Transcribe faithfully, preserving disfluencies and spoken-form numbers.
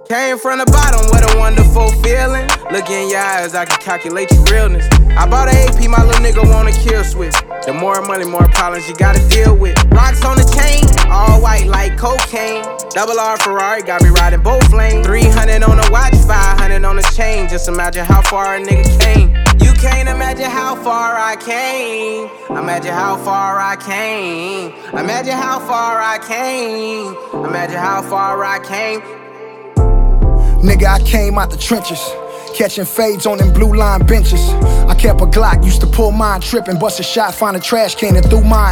Came from the bottom, what a wonderful feeling. Look in your eyes, I can calculate your realness. I bought an A P, my little nigga want a kill switch. The more money, more problems you gotta deal with. Rocks on the chain, all white like cocaine. Double R Ferrari, got me riding both lanes. three hundred on the watch, five hundred on the chain. Just imagine how far a nigga came. You can't imagine how far I came. Imagine how far I came. Imagine how far I came. Imagine how far I came. Nigga, I came out the trenches, catching fades on them blue line benches. I kept a Glock, used to pull mine tripping, bust a shot, find a trash can and threw mine